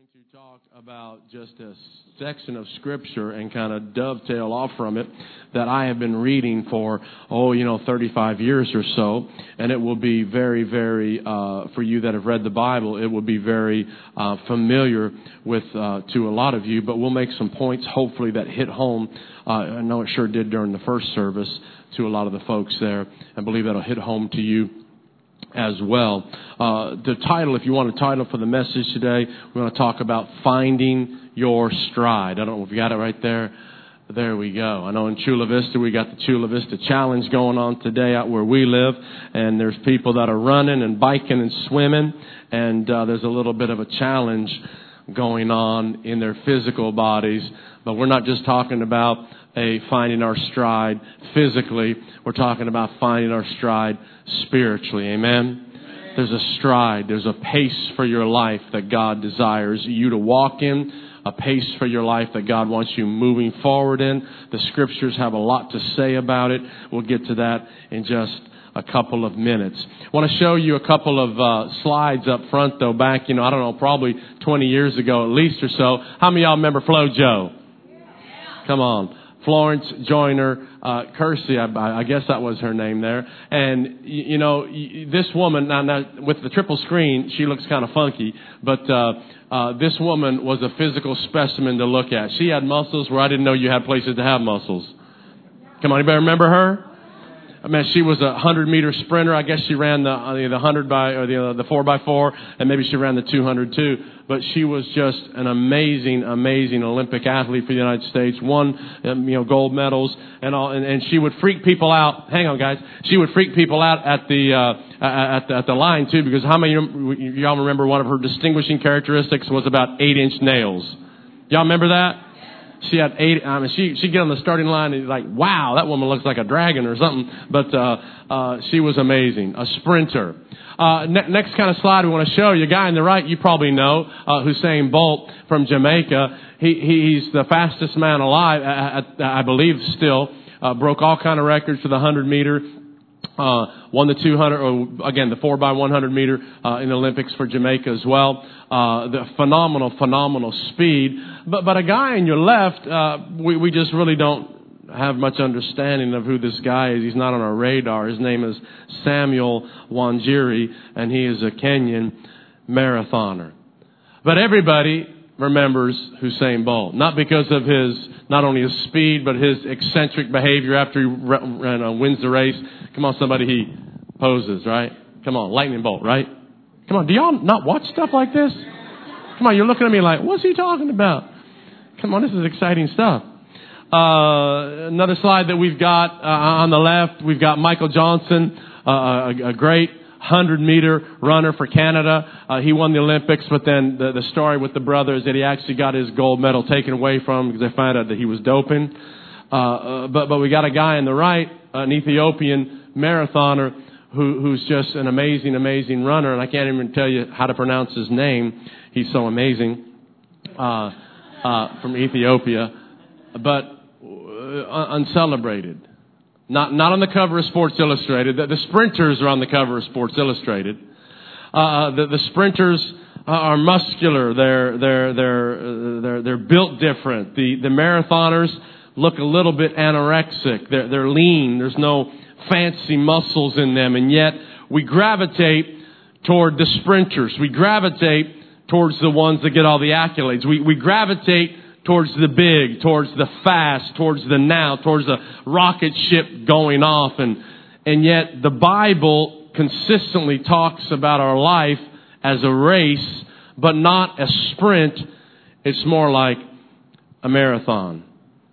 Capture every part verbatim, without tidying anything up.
to talk about just a section of Scripture and kind of dovetail off from it that I have been reading for, oh, you know, thirty-five years or so. And it will be very, very, uh, for you that have read the Bible, it will be very uh, familiar with uh, to a lot of you. But we'll make some points, hopefully, that hit home. Uh, I know it sure did during the first service to a lot of the folks there. I believe that'll hit home to you as well. Uh, the title, if you want a title for the message today, we're going to talk about finding your stride. I don't know if you got it right there. There we go. I know in Chula Vista, we got the Chula Vista Challenge going on today out where we live. And there's people that are running and biking and swimming. And uh, there's a little bit of a challenge going on in their physical bodies. But we're not just talking about a finding our stride physically. We're talking about finding our stride spiritually. Amen? Amen. There's a stride. There's a pace for your life that God desires you to walk in. A pace for your life that God wants you moving forward in. The Scriptures have a lot to say about it. We'll get to that in just a couple of minutes. I want to show you a couple of uh, slides up front, though, back, you know, I don't know, probably twenty years ago at least or so. How many of y'all remember Flo Jo? Yeah. Come on. Florence Joyner uh, Kersey, I, I guess that was her name there. And, you, you know, this woman, now, now with the triple screen, she looks kind of funky, but uh, uh, this woman was a physical specimen to look at. She had muscles where I didn't know you had places to have muscles. Come on, anybody remember her? I mean, she was a hundred meter sprinter. I guess she ran the uh, the hundred by or the uh, the four by four, and maybe she ran the two hundred too. But she was just an amazing, amazing Olympic athlete for the United States. Won um, you know gold medals and all, and, and she would freak people out. Hang on, guys. She would freak people out at the uh, at the at the line too, because how many of y'all remember one of her distinguishing characteristics was about eight inch nails? Y'all remember that? She had eight, I mean, she, she'd get on the starting line and like, wow, that woman looks like a dragon or something. But, uh, uh, she was amazing. A sprinter. Uh, ne- next kind of slide we want to show you. A guy on the right, you probably know, uh, Usain Bolt from Jamaica. He, he he's the fastest man alive, I, I, I believe still, uh, broke all kind of records for the hundred meter. Uh, won the two hundred, or again, the four by one hundred meter, uh, in the Olympics for Jamaica as well. Uh, the phenomenal, phenomenal speed. But, but a guy on your left, uh, we, we just really don't have much understanding of who this guy is. He's not on our radar. His name is Samuel Wanjiri, and he is a Kenyan marathoner. But everybody remembers Usain Bolt, not because of his, not only his speed, but his eccentric behavior after he re- uh, wins the race. Come on, somebody, he poses, right? Come on, lightning bolt, right? Come on, do y'all not watch stuff like this? Come on, you're looking at me like, what's he talking about? Come on, this is exciting stuff. Uh, another slide that we've got uh, on the left, we've got Michael Johnson, uh, a, a great hundred meter runner for Canada. Uh, he won the Olympics, but then the, the story with the brother is that he actually got his gold medal taken away from him because they found out that he was doping. Uh, uh, but, but we got a guy on the right, an Ethiopian marathoner who, who's just an amazing, amazing runner. And I can't even tell you how to pronounce his name. He's so amazing, uh, uh, from Ethiopia, but uh, uncelebrated. Not not on the cover of Sports Illustrated. The, the sprinters are on the cover of Sports Illustrated. Uh, the, the sprinters are muscular. They're they're they're uh, they're they're built different. The the marathoners look a little bit anorexic. They're they're lean. There's no fancy muscles in them, and yet we gravitate toward the sprinters. We gravitate towards the ones that get all the accolades. We we gravitate towards the big, towards the fast, towards the now, towards the rocket ship going off. And, and yet the Bible consistently talks about our life as a race, but not a sprint. It's more like a marathon.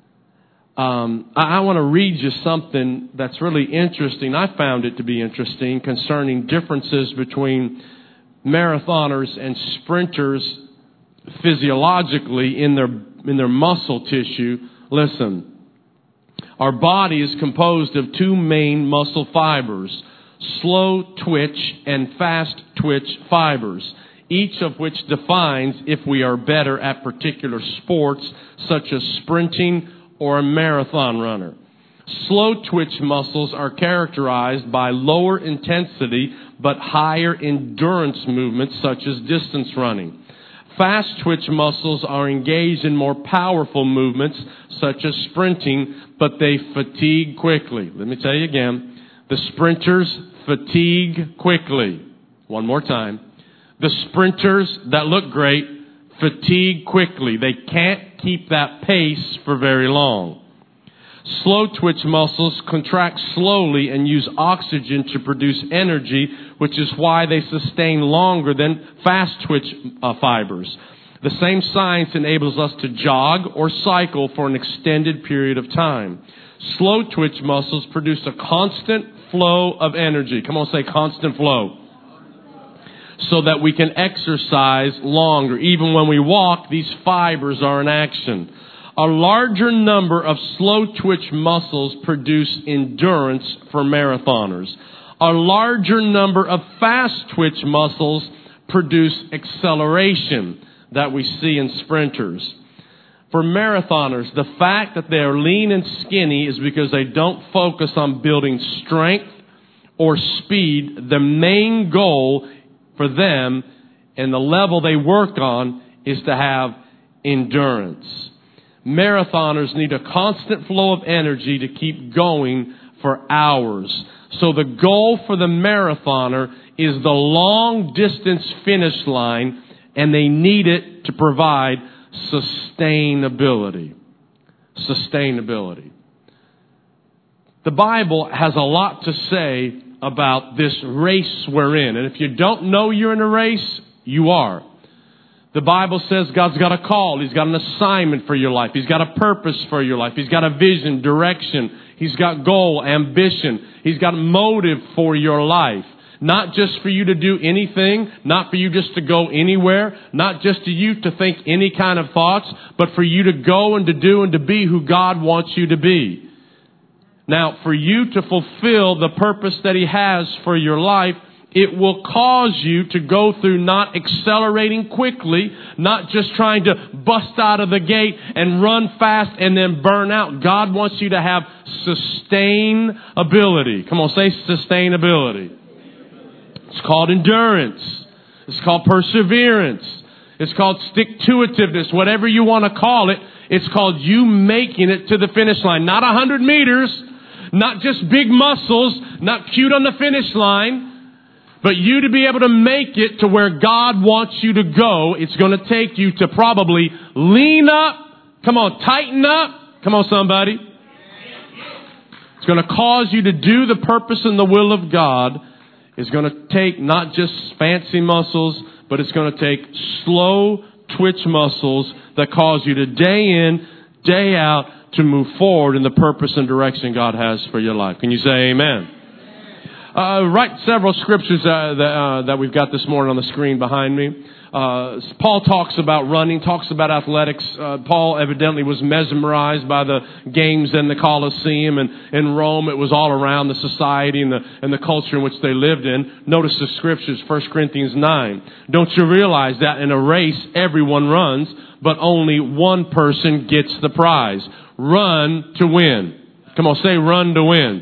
Um, I, I want to read you something that's really interesting. I found it to be interesting concerning differences between marathoners and sprinters physiologically in their in their muscle tissue. Listen, our body is composed of two main muscle fibers, slow twitch and fast twitch fibers, each of which defines if we are better at particular sports such as sprinting or a marathon runner. Slow twitch muscles are characterized by lower intensity but higher endurance movements such as distance running. Fast twitch muscles are engaged in more powerful movements, such as sprinting, but they fatigue quickly. Let me tell you again. The sprinters fatigue quickly. One more time. The sprinters that look great fatigue quickly. They can't keep that pace for very long. Slow twitch muscles contract slowly and use oxygen to produce energy, which is why they sustain longer than fast twitch uh, fibers. The same science enables us to jog or cycle for an extended period of time. Slow twitch muscles produce a constant flow of energy. Come on, say constant flow. So that we can exercise longer. Even when we walk, these fibers are in action. A larger number of slow twitch muscles produce endurance for marathoners. A larger number of fast twitch muscles produce acceleration that we see in sprinters. For marathoners, the fact that they are lean and skinny is because they don't focus on building strength or speed. The main goal for them and the level they work on is to have endurance. Marathoners need a constant flow of energy to keep going for hours. So the goal for the marathoner is the long distance finish line, and they need it to provide sustainability. Sustainability. The Bible has a lot to say about this race we're in. And if you don't know you're in a race, you are. The Bible says God's got a call. He's got an assignment for your life. He's got a purpose for your life. He's got a vision, direction. He's got goal, ambition. He's got motive for your life. Not just for you to do anything, not for you just to go anywhere, not just to you to think any kind of thoughts, but for you to go and to do and to be who God wants you to be. Now, for you to fulfill the purpose that He has for your life, it will cause you to go through not accelerating quickly, not just trying to bust out of the gate and run fast and then burn out. God wants you to have sustainability. Come on, say sustainability. It's called endurance. It's called perseverance. It's called stick-to-itiveness. Whatever you want to call it, it's called you making it to the finish line. Not a hundred meters, not just big muscles, not cute on the finish line. But you to be able to make it to where God wants you to go, it's going to take you to probably lean up. Come on, tighten up. Come on, somebody. It's going to cause you to do the purpose and the will of God. It's going to take not just fancy muscles, but it's going to take slow twitch muscles that cause you to day in, day out to move forward in the purpose and direction God has for your life. Can you say amen? Uh, write several scriptures uh, that, uh, that we've got this morning on the screen behind me. Uh, Paul talks about running, talks about athletics. Uh, Paul evidently was mesmerized by the games in the Colosseum, and in Rome it was all around the society and the, and the culture in which they lived in. Notice the scriptures, First Corinthians nine. Don't you realize that in a race everyone runs, but only one person gets the prize? Run to win. Come on, say run to win.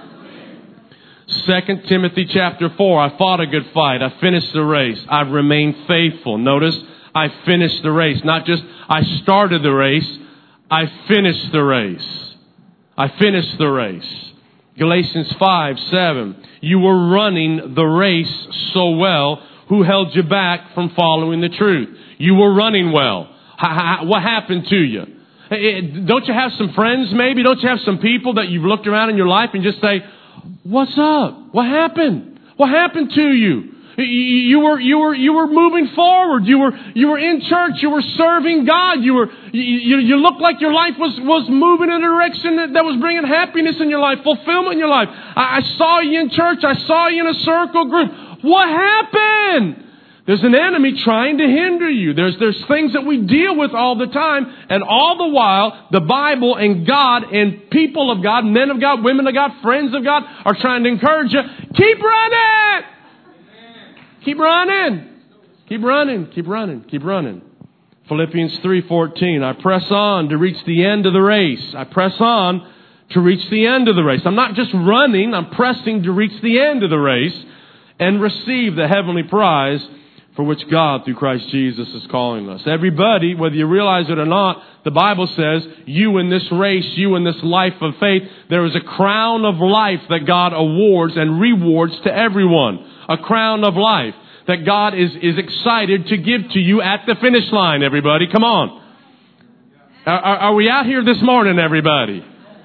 Second Timothy chapter four, I fought a good fight. I finished the race. I've remained faithful. Notice, I finished the race. Not just I started the race, I finished the race. I finished the race. Galatians five, seven, you were running the race so well. Who held you back from following the truth? You were running well. What happened to you? Don't you have some friends maybe? Don't you have some people that you've looked around in your life and just say, what's up? What happened? What happened to you? You were, you were, you were moving forward. You were, you were in church. You were serving God. You were, you, you looked like your life was, was moving in a direction that, that was bringing happiness in your life, fulfillment in your life. I, I saw you in church. I saw you in a circle group. What happened? There's an enemy trying to hinder you. There's, there's things that we deal with all the time. And all the while, the Bible and God and people of God, men of God, women of God, friends of God are trying to encourage you. Keep running! Keep running! Keep running, keep running, keep running. Philippians three fourteen, I press on to reach the end of the race. I press on to reach the end of the race. I'm not just running, I'm pressing to reach the end of the race and receive the heavenly prize for which God, through Christ Jesus, is calling us. Everybody, whether you realize it or not, the Bible says, you in this race, you in this life of faith, there is a crown of life that God awards and rewards to everyone. A crown of life that God is, is excited to give to you at the finish line, everybody. Come on. Are, are we out here this morning, everybody?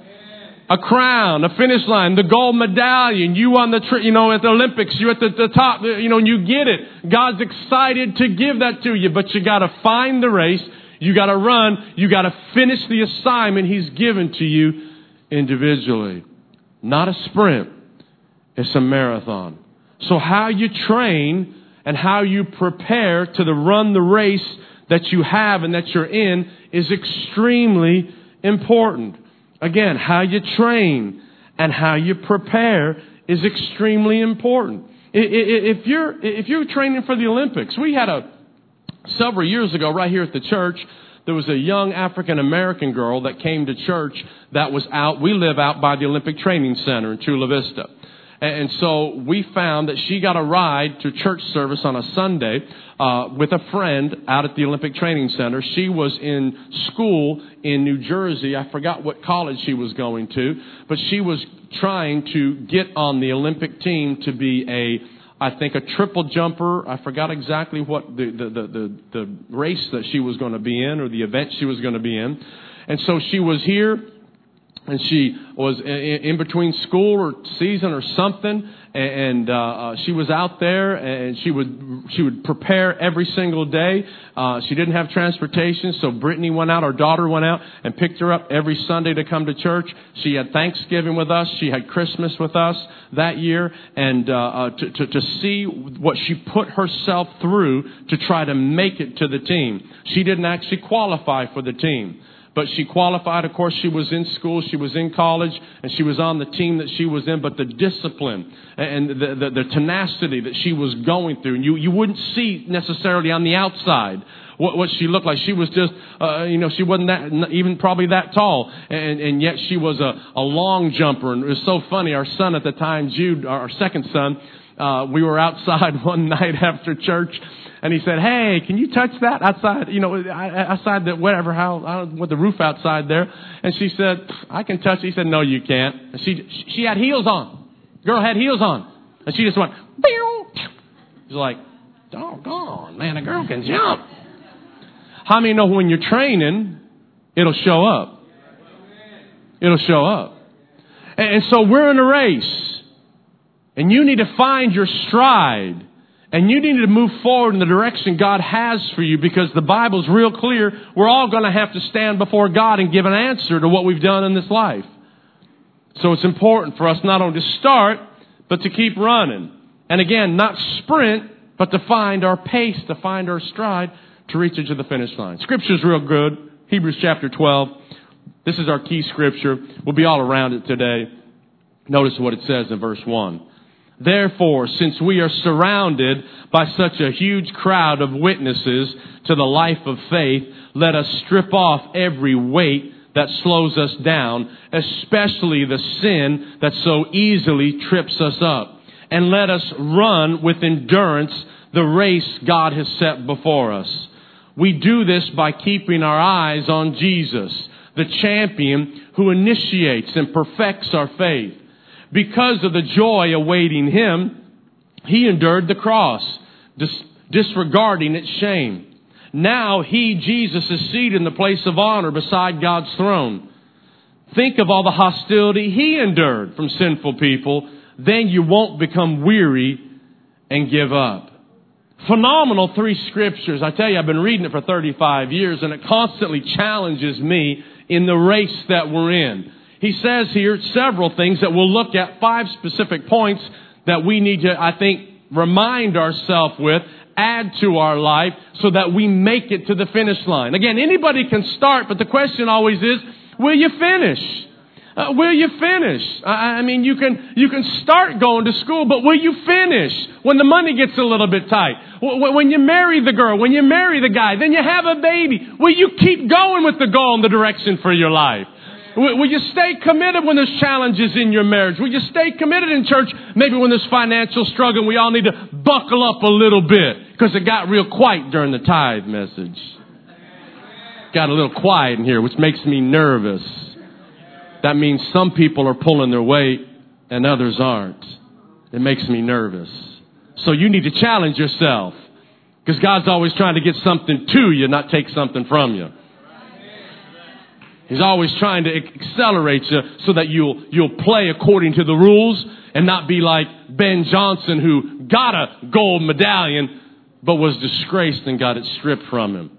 A crown, a finish line, the gold medallion. You on the, tri- you know, at the Olympics, you're at the, the top, you know, and you get it. God's excited to give that to you, but you got to find the race. You got to run. You got to finish the assignment He's given to you individually. Not a sprint. It's a marathon. So how you train and how you prepare to the run the race that you have and that you're in is extremely important. Again, how you train and how you prepare is extremely important. If you're, if you're training for the Olympics, we had a, several years ago right here at the church, there was a young African-American girl that came to church that was out. We live out by the Olympic Training Center in Chula Vista. And so we found that she got a ride to church service on a Sunday uh, with a friend out at the Olympic Training Center. She was in school in New Jersey. I forgot what college she was going to, but she was trying to get on the Olympic team to be a, I think, a triple jumper. I forgot exactly what the, the, the, the, the race that she was going to be in or the event she was going to be in. And so she was here. And she was in between school or season or something, and uh, she was out there, and she would she would prepare every single day. Uh, she didn't have transportation, so Brittany went out, our daughter went out, and picked her up every Sunday to come to church. She had Thanksgiving with us, she had Christmas with us that year, and uh, uh, to, to, to see what she put herself through to try to make it to the team. She didn't actually qualify for the team. But she qualified. Of course, she was in school, she was in college, and she was on the team that she was in. But the discipline and the, the, the tenacity that she was going through, and you, you wouldn't see necessarily on the outside what, what she looked like. She was just, uh, you know, she wasn't that, even probably that tall. And, and yet she was a, a long jumper. And it was so funny. Our son at the time, Jude, our second son, uh, we were outside one night after church. And he said, "Hey, can you touch that outside? You know, outside the whatever, how I don't know, with the roof outside there." And she said, "I can touch it." He said, "No, you can't." And she she had heels on. Girl had heels on, and she just went. She's like, "Doggone, man, a girl can jump." How many know when you're training, it'll show up? It'll show up. And, and so we're in a race, and you need to find your stride. And you need to move forward in the direction God has for you, because the Bible's real clear. We're all going to have to stand before God and give an answer to what we've done in this life. So it's important for us not only to start, but to keep running. And again, not sprint, but to find our pace, to find our stride, to reach it to the finish line. Scripture's real good. Hebrews chapter twelve. This is our key scripture. We'll be all around it today. Notice what it says in verse one. "Therefore, since we are surrounded by such a huge crowd of witnesses to the life of faith, let us strip off every weight that slows us down, especially the sin that so easily trips us up. And let us run with endurance the race God has set before us. We do this by keeping our eyes on Jesus, the champion who initiates and perfects our faith. Because of the joy awaiting Him, He endured the cross, dis- disregarding its shame. Now He, Jesus, is seated in the place of honor beside God's throne. Think of all the hostility He endured from sinful people. Then you won't become weary and give up." Phenomenal three scriptures. I tell you, I've been reading it for thirty-five years, and it constantly challenges me in the race that we're in. He says here several things that we'll look at, five specific points that we need to, I think, remind ourselves with, add to our life so that we make it to the finish line. Again, anybody can start, but the question always is, will you finish? Uh, will you finish? I, I mean, you can you can start going to school, but will you finish when the money gets a little bit tight? When you marry the girl, when you marry the guy, then you have a baby. Will you keep going with the goal and the direction for your life? Will will you stay committed when there's challenges in your marriage? Will you stay committed in church maybe when there's financial struggle and we all need to buckle up a little bit because it got real quiet during the tithe message? Got a little quiet in here, which makes me nervous. That means some people are pulling their weight and others aren't. It makes me nervous. So you need to challenge yourself because God's always trying to get something to you, not take something from you. He's always trying to accelerate you so that you'll you'll play according to the rules and not be like Ben Johnson, who got a gold medallion but was disgraced and got it stripped from him.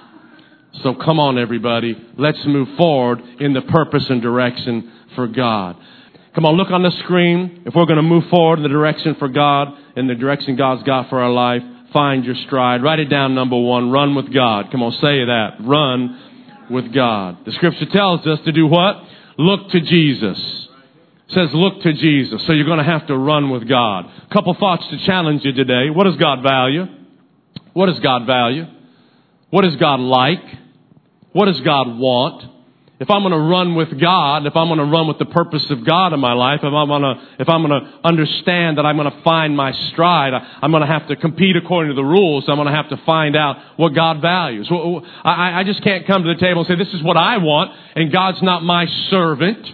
So come on, everybody. Let's move forward in the purpose and direction for God. Come on, look on the screen. If we're going to move forward in the direction for God, in the direction God's got for our life, find your stride. Write it down, number one. Run with God. Come on, say that. Run with God. The scripture tells us to do what? Look to Jesus. It says look to Jesus. So you're going to have to run with God. A couple thoughts to challenge you today. What does God value? What does God value? What is God like? What does God want? If I'm going to run with God, if I'm going to run with the purpose of God in my life, if I'm going to, if I'm going to understand that I'm going to find my stride, I'm going to have to compete according to the rules. I'm going to have to find out what God values. I, I just can't come to the table and say, this is what I want, and God's not my servant.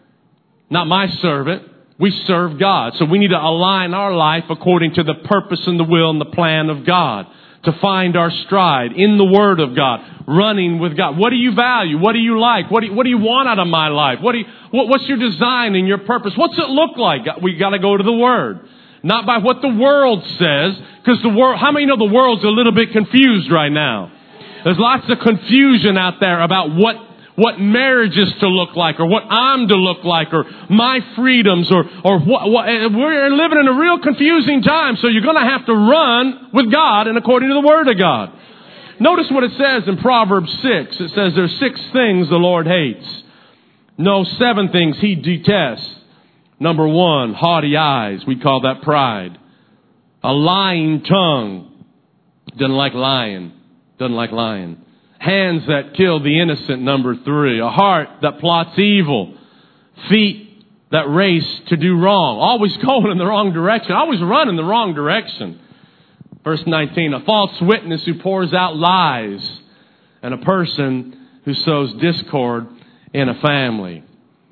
Not my servant. We serve God. So we need to align our life according to the purpose and the will and the plan of God. To find our stride in the Word of God, running with God. What do you value? What do you like? What do you, what do you want out of my life? What do you, what, what's your design and your purpose? What's it look like? We got to go to the Word, not by what the world says, because the world. How many know the world's a little bit confused right now? There's lots of confusion out there about what what marriage is to look like, or what I'm to look like, or my freedoms, or or what, what. We're living in a real confusing time, so you're going to have to run with God and according to the Word of God. Notice what it says in Proverbs six. It says there's six things the Lord hates. No, seven things He detests. Number one, haughty eyes. We call that pride. A lying tongue. Doesn't like lying. Doesn't like lying. Hands that kill the innocent, number three. A heart that plots evil. Feet that race to do wrong. Always going in the wrong direction. Always run in the wrong direction. Verse nineteen, a false witness who pours out lies. And a person who sows discord in a family.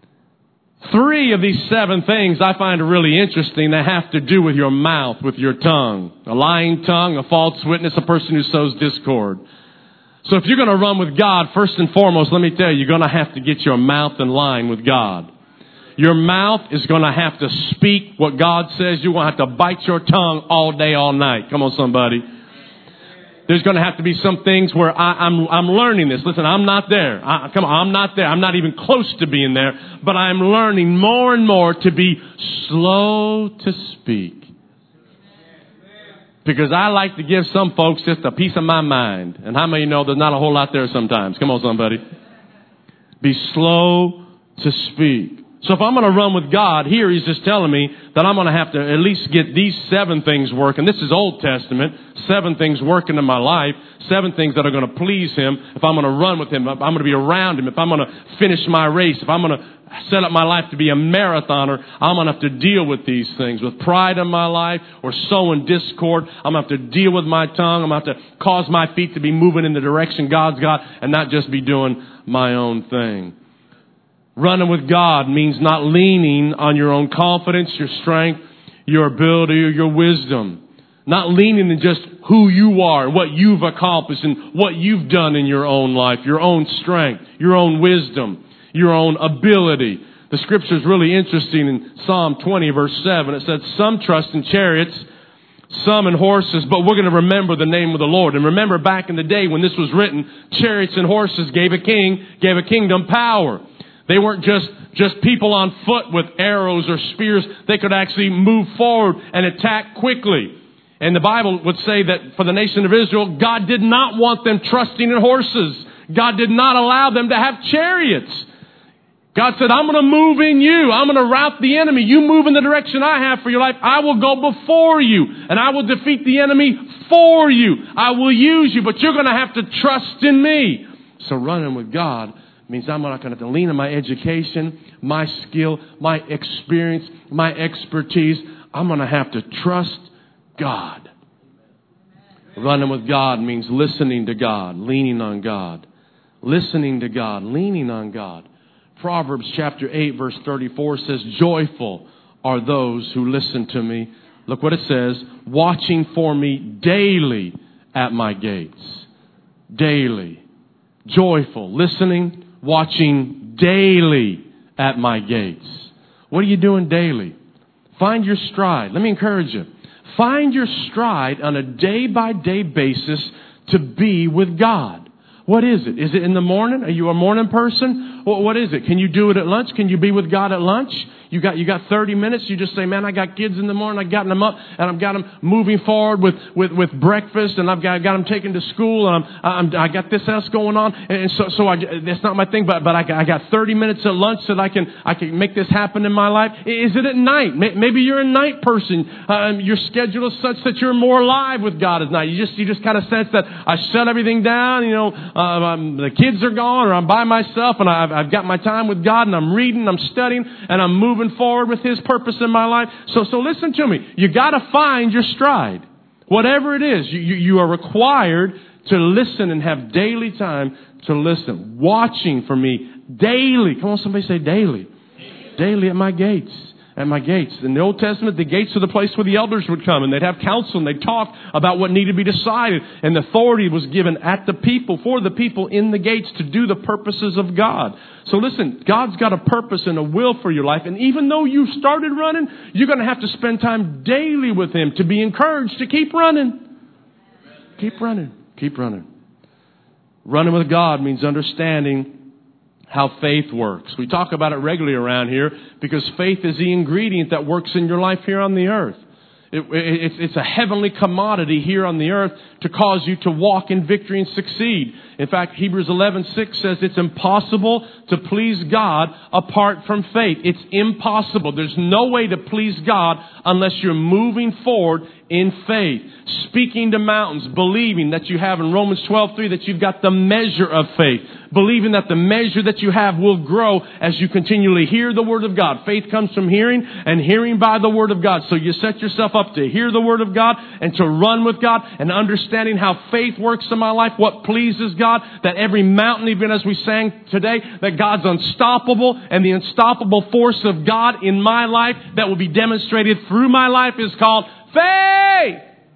Three of these seven things I find are really interesting. They have to do with your mouth, with your tongue. A lying tongue, a false witness, a person who sows discord. So if you're going to run with God, first and foremost, let me tell you, you're going to have to get your mouth in line with God. Your mouth is going to have to speak what God says. You're going to have to bite your tongue all day, all night. Come on, somebody. There's going to have to be some things where I, I'm I'm learning this. Listen, I'm not there. I, come on, I'm not there. I'm not even close to being there. But I'm learning more and more to be slow to speak. Because I like to give some folks just a piece of my mind. And how many know there's not a whole lot there sometimes? Come on, somebody. Be slow to speak. So if I'm going to run with God, here He's just telling me that I'm going to have to at least get these seven things working. This is Old Testament. Seven things working in my life. Seven things that are going to please Him. If I'm going to run with Him, if I'm going to be around Him, if I'm going to finish my race, if I'm going to set up my life to be a marathoner, I'm going to have to deal with these things. With pride in my life or sowing discord, I'm going to have to deal with my tongue. I'm going to have to cause my feet to be moving in the direction God's got and not just be doing my own thing. Running with God means not leaning on your own confidence, your strength, your ability, or your wisdom. Not leaning on just who you are, what you've accomplished, and what you've done in your own life, your own strength, your own wisdom, your own ability. The scripture is really interesting in Psalm twenty, verse seven. It says, some trust in chariots, some in horses, but we're going to remember the name of the Lord. And remember back in the day when this was written, chariots and horses gave a king, gave a kingdom power. They weren't just, just people on foot with arrows or spears. They could actually move forward and attack quickly. And the Bible would say that for the nation of Israel, God did not want them trusting in horses. God did not allow them to have chariots. God said, I'm going to move in you. I'm going to rout the enemy. You move in the direction I have for your life. I will go before you and I will defeat the enemy for you. I will use you, but you're going to have to trust in me. So running with God It means I'm not going to have to lean on my education, my skill, my experience, my expertise. I'm going to have to trust God. Running with God means listening to God, leaning on God. Listening to God, leaning on God. Proverbs chapter eight verse thirty-four says, joyful are those who listen to me. Look what it says, watching for me daily at my gates. Daily. Joyful, listening, watching daily at my gates. What are you doing daily? Find your stride. Let me encourage you. Find your stride on a day-by-day basis to be with God. What is it? Is it in the morning? Are you a morning person? What is it? Can you do it at lunch? Can you be with God at lunch? You got you got thirty minutes. You just say, man, I got kids in the morning. I got them up and I've got them moving forward with, with, with breakfast, and I've got, I've got them taken to school, and I'm, I'm I got this else going on, and so so I, that's not my thing. But but I got, I got thirty minutes at lunch that I can I can make this happen in my life. Is it at night? Maybe you're a night person. Um, your schedule is such that you're more alive with God at night. You just you just kind of sense that I shut everything down. You know, uh, I'm, the kids are gone, or I'm by myself, and I've I've got my time with God, and I'm reading, I'm studying, and I'm moving forward with His purpose in my life. So, so listen to me. You got to find your stride. Whatever it is, you, you, you are required to listen and have daily time to listen. Watching for me daily. Come on, somebody say daily. Daily at my gates. At my gates. In the Old Testament, the gates are the place where the elders would come, and they'd have counsel, and they'd talk about what needed to be decided. And the authority was given at the people, for the people in the gates, to do the purposes of God. So listen, God's got a purpose and a will for your life. And even though you started running, you're going to have to spend time daily with Him to be encouraged to keep running. Keep running. Keep running. Running with God means understanding how faith works. We talk about it regularly around here because faith is the ingredient that works in your life here on the earth. It, it, it's a heavenly commodity here on the earth to cause you to walk in victory and succeed. In fact, Hebrews eleven six says it's impossible to please God apart from faith. It's impossible. There's no way to please God unless you're moving forward in faith. Speaking to mountains, believing that you have in Romans twelve three that you've got the measure of faith. Believing that the measure that you have will grow as you continually hear the Word of God. Faith comes from hearing, and hearing by the Word of God. So you set yourself up to hear the Word of God and to run with God, and understanding how faith works in my life, what pleases God, that every mountain, even as we sang today, that God's unstoppable, and the unstoppable force of God in my life that will be demonstrated through my life is called faith.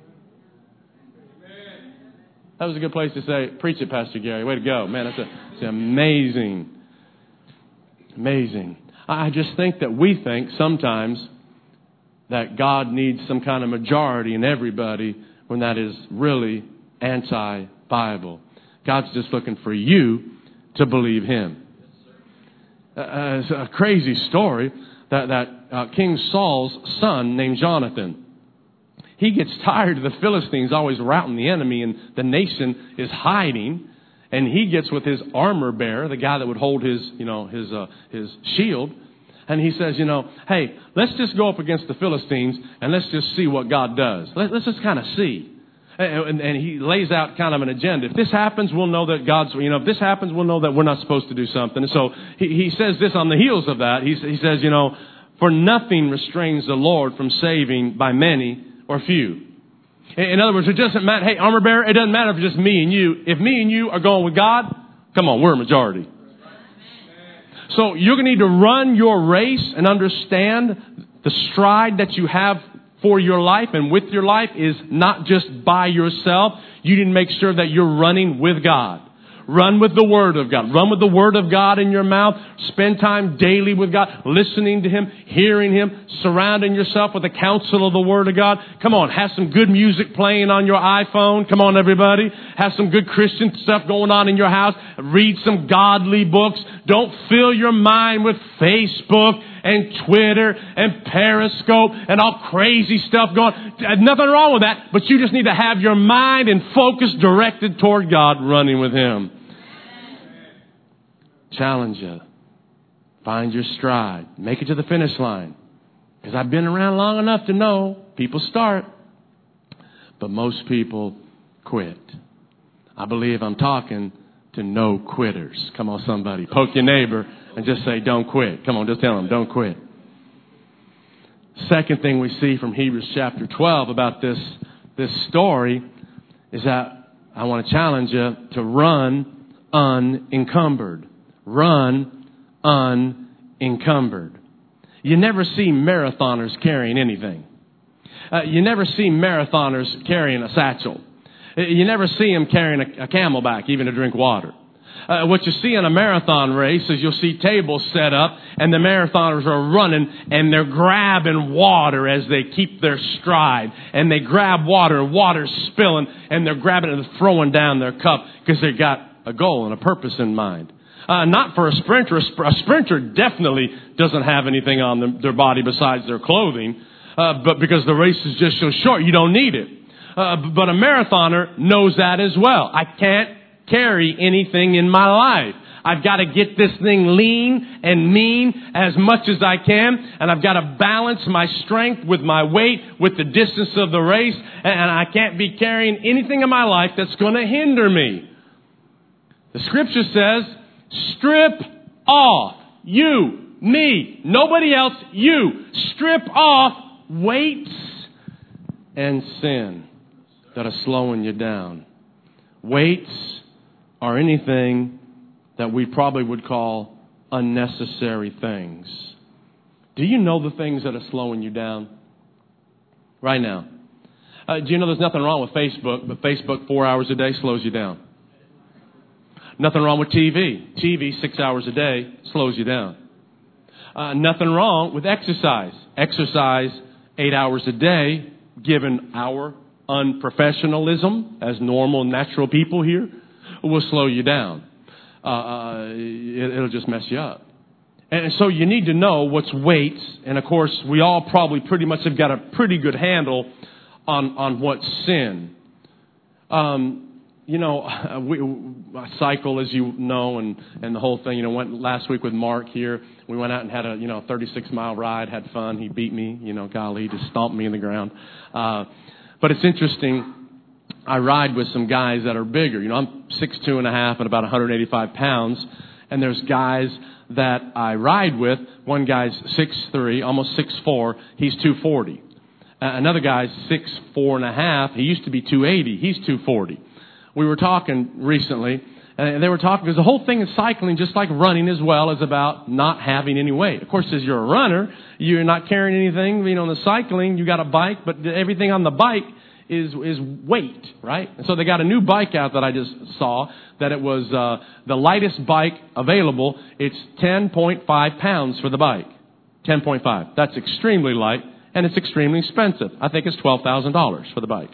That was a good place to say, preach it, Pastor Gary. Way to go. Man, that's, a, that's amazing. Amazing. I just think that we think sometimes that God needs some kind of majority in everybody when that is really anti-Bible. God's just looking for you to believe Him. Uh, it's a crazy story that, that uh, King Saul's son named Jonathan, he gets tired of the Philistines always routing the enemy, and the nation is hiding. And he gets with his armor bearer, the guy that would hold his, you know, his uh, his shield. And he says, you know, hey, let's just go up against the Philistines and let's just see what God does. Let, let's just kind of see. And, and, and he lays out kind of an agenda. If this happens, we'll know that God's, you know, if this happens, we'll know that we're not supposed to do something. And so he, he says this on the heels of that. He, he says, you know, for nothing restrains the Lord from saving by many or few. In other words, it doesn't matter. Hey, armor bearer, it doesn't matter if it's just me and you. If me and you are going with God, come on, we're a majority. So you're going to need to run your race and understand the stride that you have for your life and with your life is not just by yourself. You need to make sure that you're running with God. Run with the Word of God. Run with the Word of God in your mouth. Spend time daily with God, listening to Him, hearing Him, surrounding yourself with the counsel of the Word of God. Come on, have some good music playing on your iPhone. Come on, everybody. Have some good Christian stuff going on in your house. Read some godly books. Don't fill your mind with Facebook and Twitter and Periscope and all crazy stuff going. Nothing wrong with that, but you just need to have your mind and focus directed toward God, running with Him. Challenge you. Find your stride. Make it to the finish line. Because I've been around long enough to know people start, but most people quit. I believe I'm talking to no quitters. Come on, somebody. Poke your neighbor and just say, don't quit. Come on, just tell them, don't quit. Second thing we see from Hebrews chapter twelve about this, this story is that I want to challenge you to run unencumbered. Run unencumbered. You never see marathoners carrying anything. Uh, you never see marathoners carrying a satchel. You never see them carrying a, a camelback, even to drink water. Uh, what you see in a marathon race is you'll see tables set up and the marathoners are running and they're grabbing water as they keep their stride. And they grab water and water's spilling and they're grabbing it and throwing down their cup because they got a goal and a purpose in mind. Uh, not for a sprinter. A, sp- a sprinter definitely doesn't have anything on them, their body besides their clothing. Uh, but because the race is just so short, you don't need it. Uh, but a marathoner knows that as well. I can't carry anything in my life. I've got to get this thing lean and mean as much as I can. And I've got to balance my strength with my weight, with the distance of the race. And I can't be carrying anything in my life that's going to hinder me. The scripture says, strip off. You, me, nobody else, you. Strip off weights and sin that are slowing you down. Weights are anything that we probably would call unnecessary things. Do you know the things that are slowing you down right now? Uh, do you know there's nothing wrong with Facebook, but Facebook four hours a day slows you down? Nothing wrong with T V. T V six hours a day slows you down. Uh, nothing wrong with exercise. Exercise eight hours a day, given our unprofessionalism as normal, natural people here, will slow you down. Uh, uh, it, it'll just mess you up. And so you need to know what's weights. And of course, we all probably pretty much have got a pretty good handle on, on what's sin. Um, you know, we, I cycle, as you know, and, and the whole thing, you know, went last week with Mark here. We went out and had a, you know, thirty-six mile ride, had fun. He beat me, you know, golly, he just stomped me in the ground. Uh, But it's interesting, I ride with some guys that are bigger. You know, I'm six two and a half and about one hundred eighty-five pounds. And there's guys that I ride with. One guy's six three, almost six four. He's two forty. Uh, another guy's six four and a half. He used to be two eighty. He's two forty. We were talking recently, and they were talking, because the whole thing in cycling, just like running as well, is about not having any weight. Of course, as you're a runner, you're not carrying anything. You know, in the cycling, you got a bike, but everything on the bike is is weight, right? And so they got a new bike out that I just saw, that it was uh, the lightest bike available. It's ten point five pounds for the bike. ten point five. That's extremely light, and it's extremely expensive. I think it's twelve thousand dollars for the bike.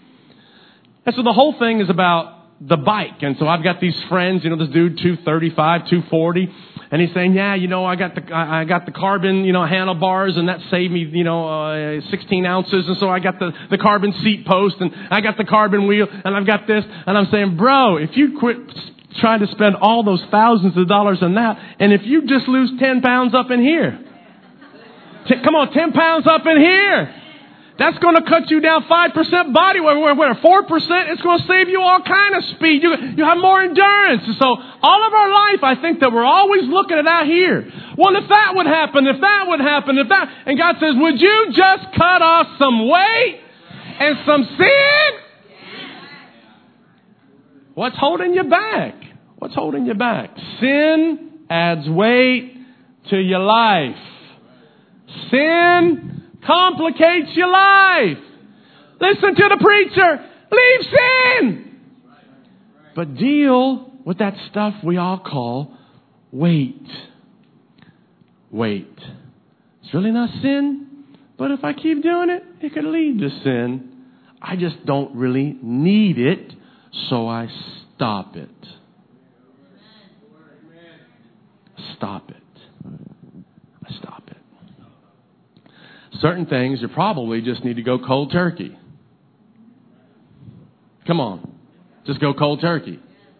And so the whole thing is about the bike. And so I've got these friends, you know, this dude, two thirty-five, two forty. And he's saying, yeah, you know, I got the, I got the carbon, you know, handlebars, and that saved me, you know, uh, sixteen ounces. And so I got the, the carbon seat post, and I got the carbon wheel, and I've got this. And I'm saying, bro, if you quit trying to spend all those thousands of dollars on that, and if you just lose ten pounds up in here, t- come on, ten pounds up in here. That's going to cut you down five percent body weight. Where four percent, it's going to save you all kind of speed. You, you have more endurance. So all of our life, I think that we're always looking at out here. Well, if that would happen, if that would happen, if that... And God says, would you just cut off some weight and some sin? What's holding you back? What's holding you back? Sin adds weight to your life. Sin complicates your life. Listen to the preacher. Leave sin. But deal with that stuff we all call weight. Weight. It's really not sin, but if I keep doing it, it could lead to sin. I just don't really need it, so I stop it. Stop it. I stop it. Certain things you probably just need to go cold turkey. Come on. Just go cold turkey.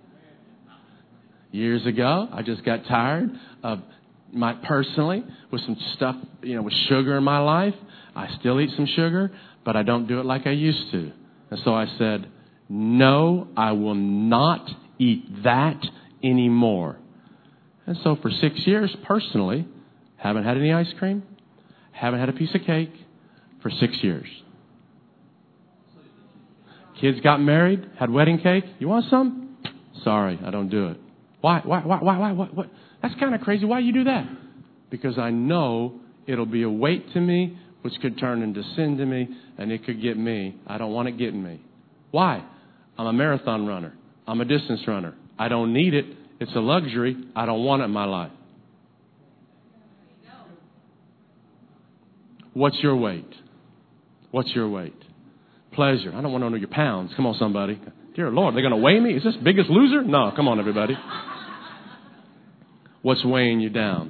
Years ago, I just got tired of my, personally, with some stuff, you know, with sugar in my life. I still eat some sugar, but I don't do it like I used to. And so I said, no, I will not eat that anymore. And so for six years, personally, haven't had any ice cream, haven't had a piece of cake for six years. Kids got married, had wedding cake. You want some? Sorry, I don't do it. Why? Why? Why? Why? Why? What? What? That's kind of crazy. Why you do that? Because I know it'll be a weight to me, which could turn into sin to me, and it could get me. I don't want it getting me. Why? I'm a marathon runner. I'm a distance runner. I don't need it. It's a luxury. I don't want it in my life. What's your weight? What's your weight? Pleasure. I don't want to know your pounds. Come on, somebody. Dear Lord, they're going to weigh me? Is this Biggest Loser? No, come on, everybody. What's weighing you down?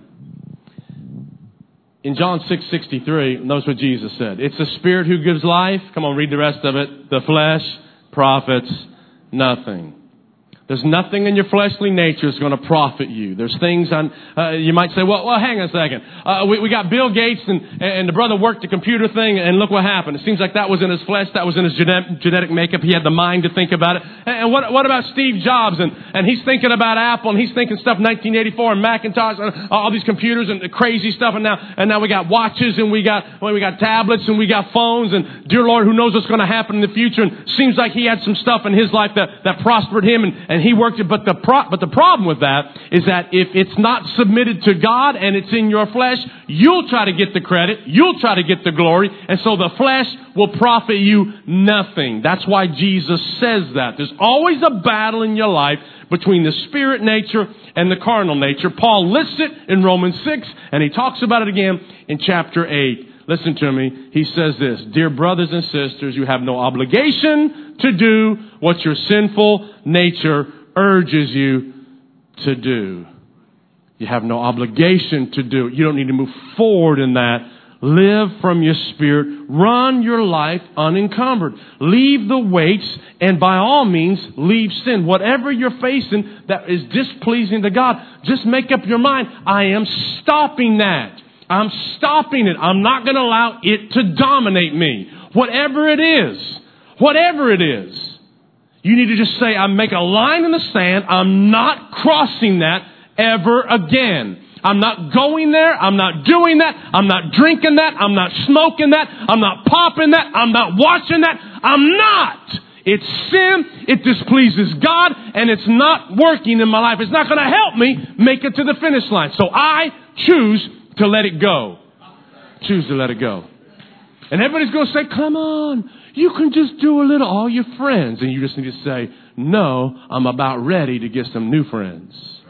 In John six sixty-three, notice what Jesus said. It's the Spirit who gives life. Come on, read the rest of it. The flesh profits nothing. There's nothing in your fleshly nature that's going to profit you. There's things on, uh, you might say, well, well, hang on a second. Uh, we, we got Bill Gates and, and the brother worked the computer thing and look what happened. It seems like that was in his flesh. That was in his genetic, genetic makeup. He had the mind to think about it. And, and what, what about Steve Jobs? And, and he's thinking about Apple and he's thinking stuff nineteen eighty-four and Macintosh and all these computers and the crazy stuff. And now, and now we got watches and we got, well, we got tablets and we got phones and dear Lord, who knows what's going to happen in the future. And seems like he had some stuff in his life that, that prospered him and, and he worked it. But the pro- but the problem with that is that if it's not submitted to God and it's in your flesh, you'll try to get the credit. You'll try to get the glory. And so the flesh will profit you nothing. That's why Jesus says that. There's always a battle in your life between the spirit nature and the carnal nature. Paul lists it in Romans six and he talks about it again in chapter eight. Listen to me. He says this, dear brothers and sisters, you have no obligation to do what your sinful nature urges you to do. You have no obligation to do it. You don't need to move forward in that. Live from your spirit. Run your life unencumbered. Leave the weights and by all means leave sin. Whatever you're facing that is displeasing to God, just make up your mind. I am stopping that. I'm stopping it. I'm not going to allow it to dominate me. Whatever it is. Whatever it is. You need to just say, I make a line in the sand. I'm not crossing that ever again. I'm not going there. I'm not doing that. I'm not drinking that. I'm not smoking that. I'm not popping that. I'm not watching that. I'm not. It's sin. It displeases God. And it's not working in my life. It's not going to help me make it to the finish line. So I choose to let it go. Choose to let it go. And everybody's going to say, come on. You can just do a little, all your friends. And you just need to say, no, I'm about ready to get some new friends.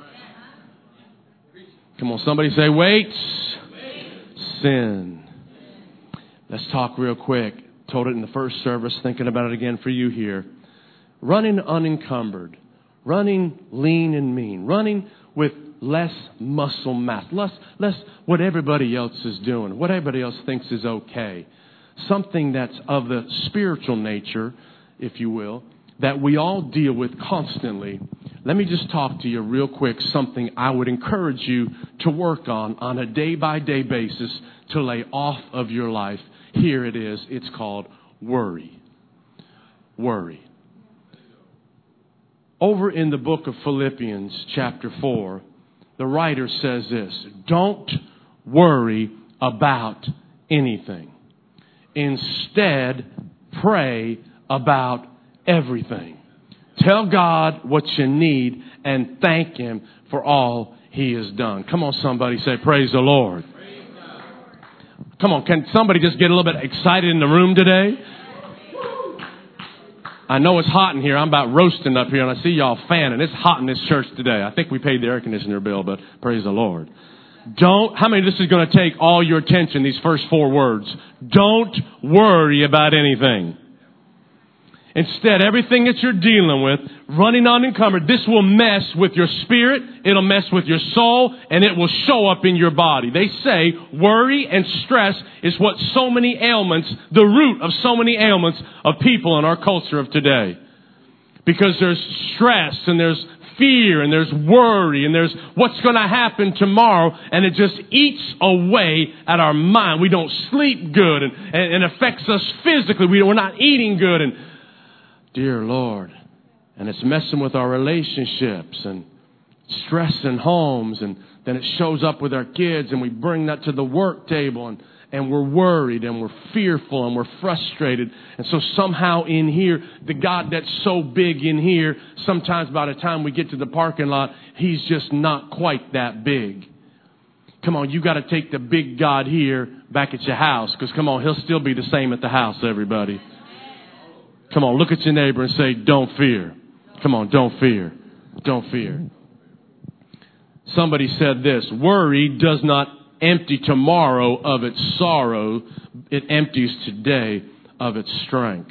Come on, somebody say, wait. Sin. Let's talk real quick. Told it in the first service, thinking about it again for you here. Running unencumbered. Running lean and mean. Running with less muscle mass. Less, less what everybody else is doing. What everybody else thinks is okay. Something that's of the spiritual nature, if you will, that we all deal with constantly. Let me just talk to you real quick, something I would encourage you to work on on a day-by-day basis to lay off of your life. Here it is. It's called worry. Worry. Over in the book of Philippians, chapter four, the writer says this, don't worry about anything. Instead, pray about everything. Tell God what you need and thank Him for all He has done. Come on, somebody say, praise the Lord. Praise Come on, can somebody just get a little bit excited in the room today? I know it's hot in here. I'm about roasting up here, and I see y'all fanning. It's hot in this church today. I think we paid the air conditioner bill, but praise the Lord. Don't, how many of this is going to take all your attention, these first four words? Don't worry about anything. Instead, everything that you're dealing with, running unencumbered, this will mess with your spirit, it'll mess with your soul, and it will show up in your body. They say worry and stress is what so many ailments, the root of so many ailments of people in our culture of today. Because there's stress and there's fear and there's worry and there's what's going to happen tomorrow, and it just eats away at our mind. We don't sleep good and, and, and affects us physically. We, we're not eating good, and dear Lord, and it's messing with our relationships, and stress in homes, and then it shows up with our kids, and we bring that to the work table, and, and we're worried, and we're fearful, and we're frustrated. And so somehow in here, the God that's so big in here, sometimes by the time we get to the parking lot, He's just not quite that big. Come on, you got to take the big God here back at your house, because come on, He'll still be the same at the house, everybody. Come on, look at your neighbor and say, don't fear. Come on, don't fear. Don't fear. Somebody said this: worry does not empty tomorrow of its sorrow. It empties today of its strength.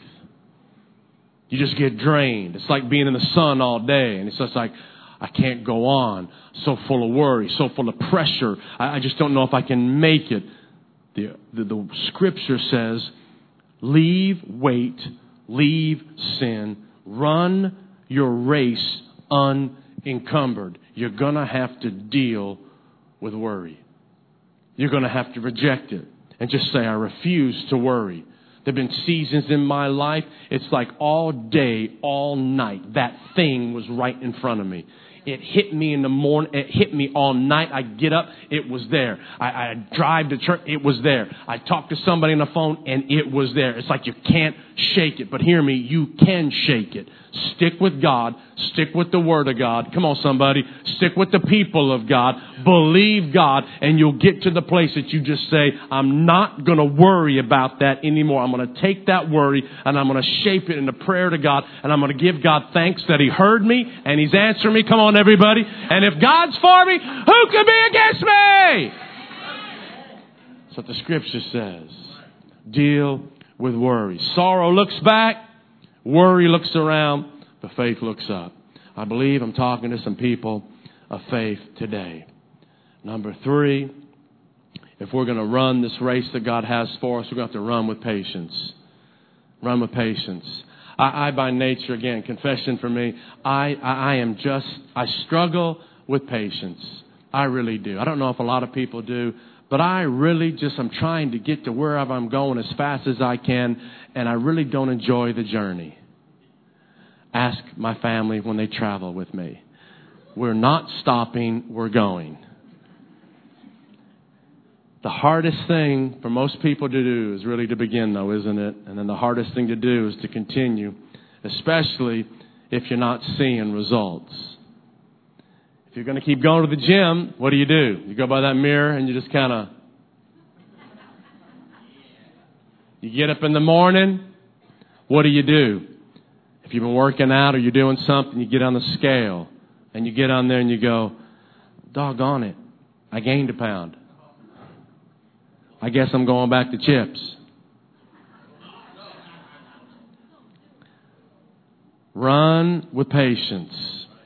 You just get drained. It's like being in the sun all day. And it's just like, I can't go on. So full of worry, so full of pressure. I, I just don't know if I can make it. The, the, the scripture says, leave weight, leave sin, run your race unencumbered. You're going to have to deal with worry. You're going to have to reject it and just say, I refuse to worry. There have been seasons in my life, it's like all day, all night, that thing was right in front of me. It hit me in the morning. It hit me all night. I get up. It was there. I, I drive to church. It was there. I talk to somebody on the phone and it was there. It's like you can't shake it. But hear me, you can shake it. Stick with God. Stick with the Word of God. Come on, somebody. Stick with the people of God. Believe God, and you'll get to the place that you just say, I'm not going to worry about that anymore. I'm going to take that worry and I'm going to shape it into prayer to God, and I'm going to give God thanks that He heard me and He's answered me. Come on, everybody. And if God's for me, who can be against me? That's what the Scripture says. Deal with worry. Sorrow looks back. Worry looks around, but faith looks up. I believe I'm talking to some people of faith today. Number three, if we're going to run this race that God has for us, we're going to have to run with patience. Run with patience. I, I by nature, again, confession for me, I, I, I am just, I struggle with patience. I really do. I don't know if a lot of people do, but I really just, I'm trying to get to wherever I'm going as fast as I can, and I really don't enjoy the journey. Ask my family when they travel with me. We're not stopping, we're going. The hardest thing for most people to do is really to begin, though, isn't it? And then the hardest thing to do is to continue, especially if you're not seeing results. If you're going to keep going to the gym, what do you do? You go by that mirror and you just kind of... You get up in the morning, what do you do? If you've been working out or you're doing something, you get on the scale and you get on there and you go, doggone it, I gained a pound. I guess I'm going back to chips. Run with patience.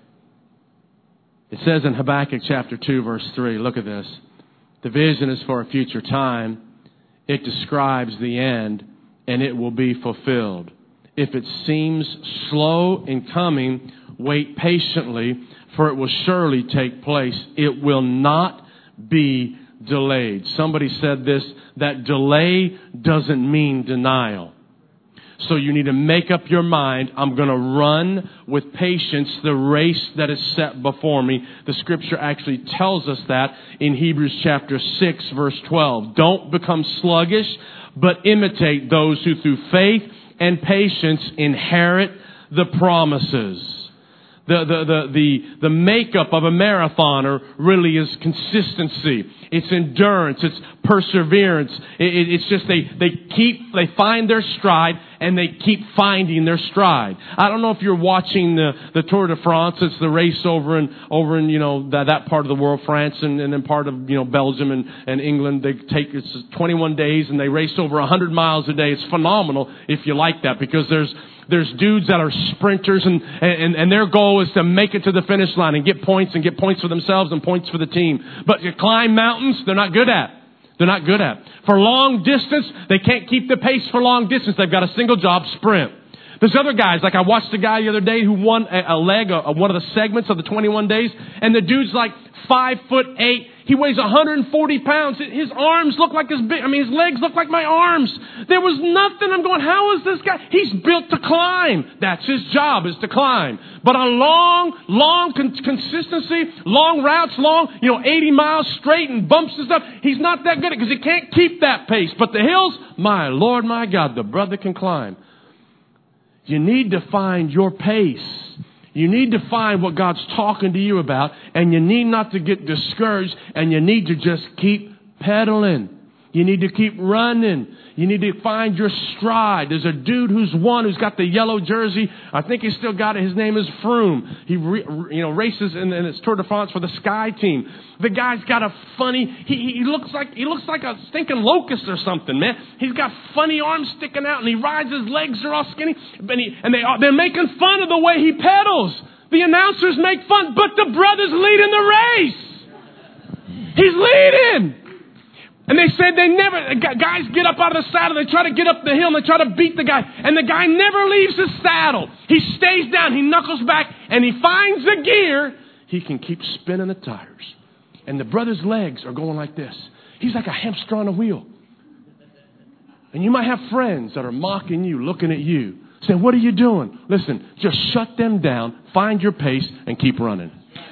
It says in Habakkuk chapter two, verse three, look at this. The vision is for a future time. It describes the end, and it will be fulfilled. If it seems slow in coming, wait patiently, for it will surely take place. It will not be delayed. Somebody said this, that delay doesn't mean denial. So you need to make up your mind, I'm going to run with patience the race that is set before me. The Scripture actually tells us that in Hebrews chapter six, verse twelve. Don't become sluggish, but imitate those who through faith and patience inherit the promises. The, the, the, the, the makeup of a marathoner really is consistency. It's endurance. It's perseverance. It, it, it's just they, they keep, they find their stride and they keep finding their stride. I don't know if you're watching the, the Tour de France. It's the race over in, over in, you know, that, that part of the world, France and, and then part of, you know, Belgium and, and England. They take, it's twenty-one days and they race over one hundred miles a day. It's phenomenal if you like that, because there's, There's dudes that are sprinters and, and, and their goal is to make it to the finish line and get points and get points for themselves and points for the team. But to climb mountains, they're not good at. They're not good at. For long distance, they can't keep the pace for long distance. They've got a single job, sprint. There's other guys, like I watched a guy the other day who won a, a leg, a, a, one of the segments of the twenty-one days, and the dude's like five foot eight. He weighs one hundred forty pounds. His arms look like his big, I mean, his legs look like my arms. There was nothing. I'm going, how is this guy? He's built to climb. That's his job, is to climb. But on long, long con- consistency, long routes, long, you know, eighty miles straight and bumps and stuff, he's not that good at it because he can't keep that pace. But the hills, my Lord, my God, the brother can climb. You need to find your pace. You need to find what God's talking to you about, and you need not to get discouraged, and you need to just keep pedaling. You need to keep running. You need to find your stride. There's a dude who's won, who's got the yellow jersey. I think he's still got it. His name is Froome. He re, you know races in, in his Tour de France for the Sky Team. The guy's got a funny. He, he looks like he looks like a stinking locust or something, man. He's got funny arms sticking out, and he rides. His legs are all skinny, and, he, and they are, they're making fun of the way he pedals. The announcers make fun, but the brother's leading the race. He's leading. And they said they never, guys get up out of the saddle, they try to get up the hill, and they try to beat the guy. And the guy never leaves his saddle. He stays down, he knuckles back, and he finds the gear. He can keep spinning the tires. And the brother's legs are going like this. He's like a hamster on a wheel. And you might have friends that are mocking you, looking at you, saying, what are you doing? Listen, just shut them down, find your pace, and keep running.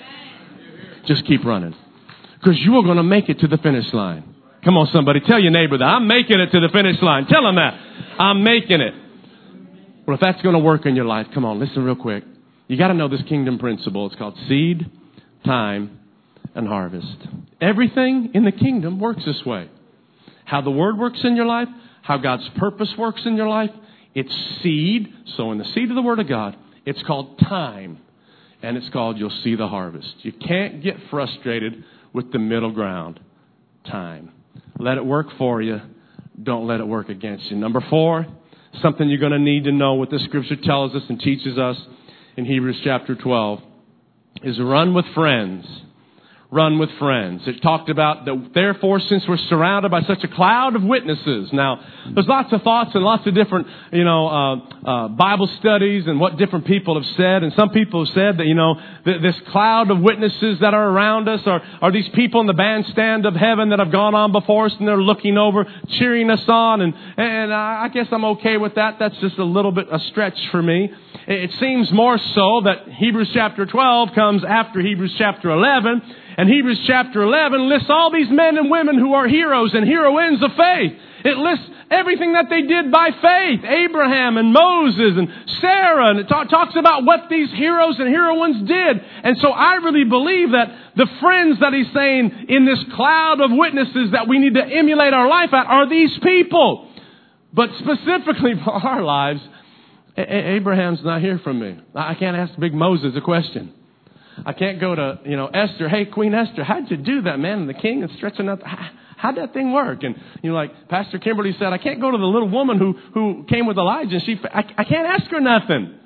Just keep running. Because you are going to make it to the finish line. Come on, somebody. Tell your neighbor that. I'm making it to the finish line. Tell them that. I'm making it. Well, if that's going to work in your life, come on, listen real quick. You got to know this kingdom principle. It's called seed, time, and harvest. Everything in the kingdom works this way. How the word works in your life, how God's purpose works in your life, it's seed. So in the seed of the word of God, it's called time. And it's called you'll see the harvest. You can't get frustrated with the middle ground. Time. Let it work for you. Don't let it work against you. Number four, something you're going to need to know what the scripture tells us and teaches us in Hebrews chapter twelve is run with friends. Run with friends. It talked about that, therefore, since we're surrounded by such a cloud of witnesses. Now, there's lots of thoughts and lots of different, you know, uh, uh, Bible studies and what different people have said. And some people have said that, you know, th- this cloud of witnesses that are around us are, are these people in the bandstand of heaven that have gone on before us, and they're looking over, cheering us on. And, and I guess I'm okay with that. That's just a little bit a stretch for me. It seems more so that Hebrews chapter twelve comes after Hebrews chapter eleven. And Hebrews chapter eleven lists all these men and women who are heroes and heroines of faith. It lists everything that they did by faith. Abraham and Moses and Sarah. And it ta- talks about what these heroes and heroines did. And so I really believe that the friends that he's saying in this cloud of witnesses that we need to emulate our life at are these people. But specifically for our lives, A- Abraham's not here from me. I can't ask Big Moses a question. I can't go to, you know, Esther. Hey, Queen Esther, how'd you do that, man? And the king is stretching out. How, how'd that thing work? And, you know, like Pastor Kimberly said, I can't go to the little woman who, who came with Elijah. And she, I, I can't ask her nothing.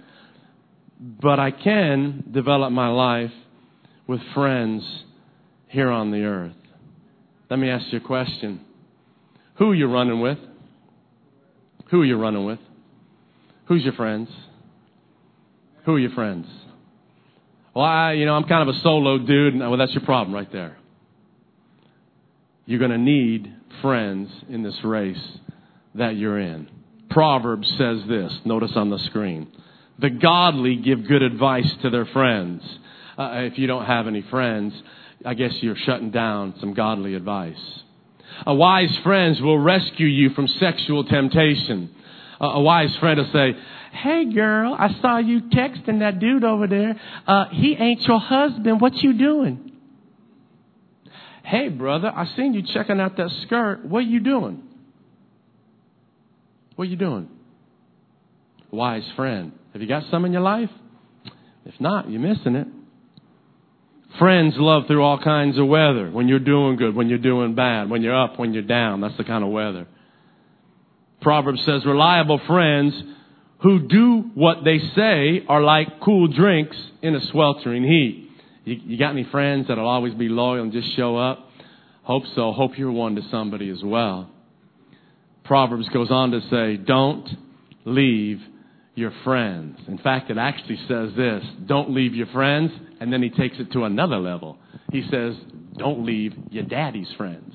But I can develop my life with friends here on the earth. Let me ask you a question. Who are you running with? Who are you running with? Who's your friends? Who are your friends? Well, I, you know, I'm kind of a solo dude. And, well, that's your problem right there. You're going to need friends in this race that you're in. Proverbs says this. Notice on the screen. The godly give good advice to their friends. Uh, if you don't have any friends, I guess you're shutting down some godly advice. A wise friend will rescue you from sexual temptation. Uh, a wise friend will say, hey, girl, I saw you texting that dude over there. Uh, he ain't your husband. What you doing? Hey, brother, I seen you checking out that skirt. What you doing? What you doing? Wise friend. Have you got some in your life? If not, you're missing it. Friends love through all kinds of weather. When you're doing good, when you're doing bad, when you're up, when you're down. That's the kind of weather. Proverbs says reliable friends who do what they say are like cool drinks in a sweltering heat. You, you got any friends that'll always be loyal and just show up? Hope so. Hope you're one to somebody as well. Proverbs goes on to say, don't leave your friends. In fact, it actually says this, don't leave your friends, and then he takes it to another level. He says, don't leave your daddy's friends.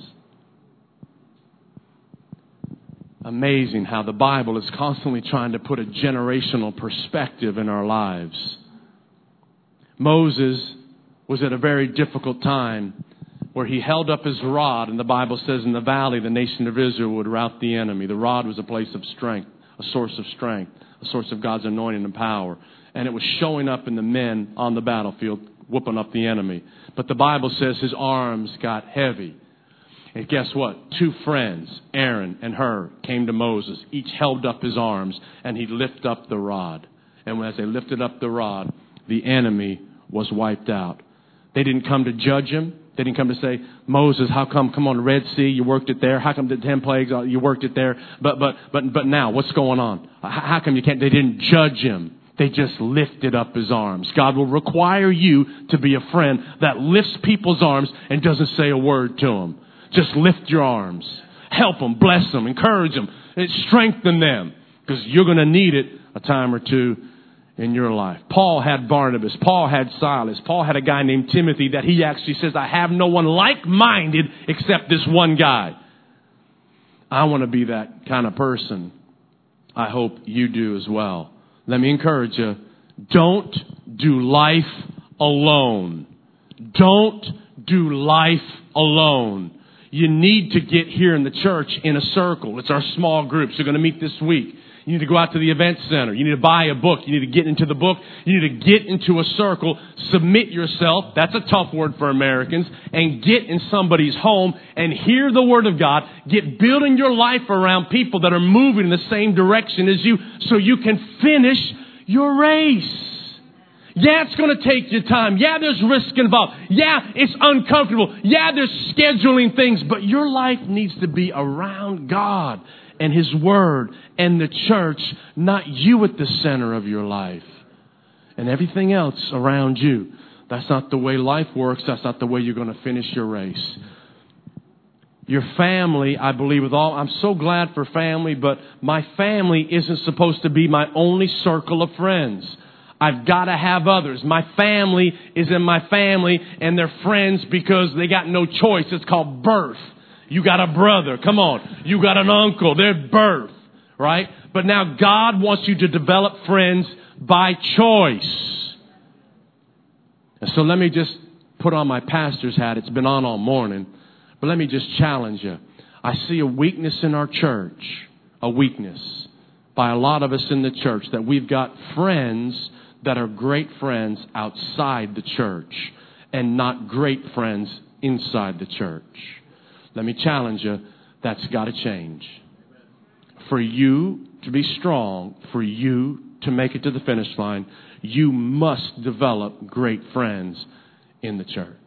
Amazing how the Bible is constantly trying to put a generational perspective in our lives. Moses was at a very difficult time where he held up his rod, and the Bible says in the valley the nation of Israel would rout the enemy. The rod was a place of strength, a source of strength, a source of God's anointing and power. And it was showing up in the men on the battlefield, whooping up the enemy. But the Bible says his arms got heavy. And guess what? Two friends, Aaron and Hur, came to Moses. Each held up his arms, and he lifted up the rod. And as they lifted up the rod, the enemy was wiped out. They didn't come to judge him. They didn't come to say, Moses, how come, come on, the Red Sea, you worked it there. How come the ten plagues, you worked it there. But, but, but, but now, what's going on? How come you can't? They didn't judge him. They just lifted up his arms. God will require you to be a friend that lifts people's arms and doesn't say a word to them. Just lift your arms. Help them, bless them, encourage them, strengthen them. Because you're going to need it a time or two in your life. Paul had Barnabas. Paul had Silas. Paul had a guy named Timothy that he actually says, I have no one like-minded except this one guy. I want to be that kind of person. I hope you do as well. Let me encourage you. Don't do life alone. Don't do life alone. You need to get here in the church in a circle. It's our small groups. We're going to meet this week. You need to go out to the event center. You need to buy a book. You need to get into the book. You need to get into a circle. Submit yourself. That's a tough word for Americans. And get in somebody's home and hear the Word of God. Get building your life around people that are moving in the same direction as you so you can finish your race. Yeah, it's going to take you time. Yeah, there's risk involved. Yeah, it's uncomfortable. Yeah, there's scheduling things. But your life needs to be around God and His Word and the church, not you at the center of your life. And everything else around you. That's not the way life works. That's not the way you're going to finish your race. Your family, I believe with all, I'm so glad for family, but my family isn't supposed to be my only circle of friends. I've got to have others. My family is in my family and they're friends because they got no choice. It's called birth. You got a brother. Come on. You got an uncle. They're birth. Right? But now God wants you to develop friends by choice. And so let me just put on my pastor's hat. It's been on all morning. But let me just challenge you. I see a weakness in our church. A weakness by a lot of us in the church that we've got friends that are great friends outside the church and not great friends inside the church. Let me challenge you, that's got to change. For you to be strong, for you to make it to the finish line, you must develop great friends in the church.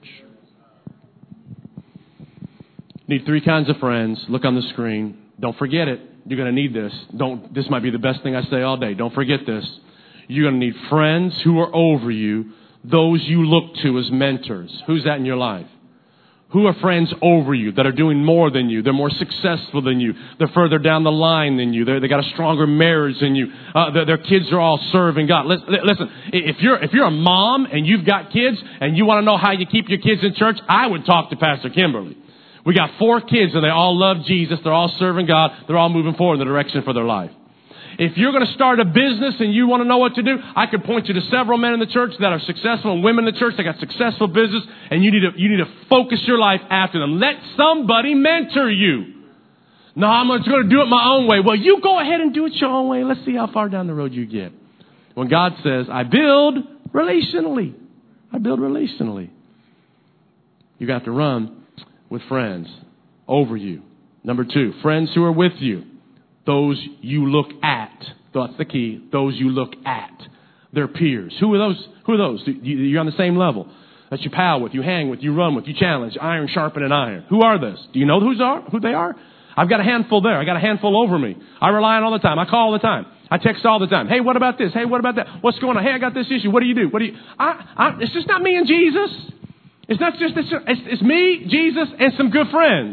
Need three kinds of friends. Look on the screen. Don't forget it. You're going to need this. Don't. This might be the best thing I say all day. Don't forget this. You're going to need friends who are over you, those you look to as mentors. Who's that in your life? Who are friends over you that are doing more than you? They're more successful than you. They're further down the line than you. They're, they got a stronger marriage than you. Uh, their, their kids are all serving God. Listen, listen, if you're if you're a mom and you've got kids and you want to know how you keep your kids in church, I would talk to Pastor Kimberly. We got four kids and they all love Jesus. They're all serving God. They're all moving forward in the direction for their life. If you're going to start a business and you want to know what to do, I could point you to several men in the church that are successful and women in the church that got successful business, and you need to you need to focus your life after them. Let somebody mentor you. No, I'm just going to do it my own way. Well, you go ahead and do it your own way. Let's see how far down the road you get. When God says, I build relationally. I build relationally. You got to run with friends over you. Number two, friends who are with you. Those you look at. That's the key. Those you look at. They're peers. Who are those? Who are those? You're on the same level. That you pal with, you hang with, you run with, you challenge. Iron sharpening iron. Who are those? Do you know who's are, who they are? I've got a handful there. I got a handful over me. I rely on all the time. I call all the time. I text all the time. Hey, what about this? Hey, what about that? What's going on? Hey, I got this issue. What do you do? What do you? I, I, it's just not me and Jesus. It's not just it's, it's, it's me, Jesus, and some good friends.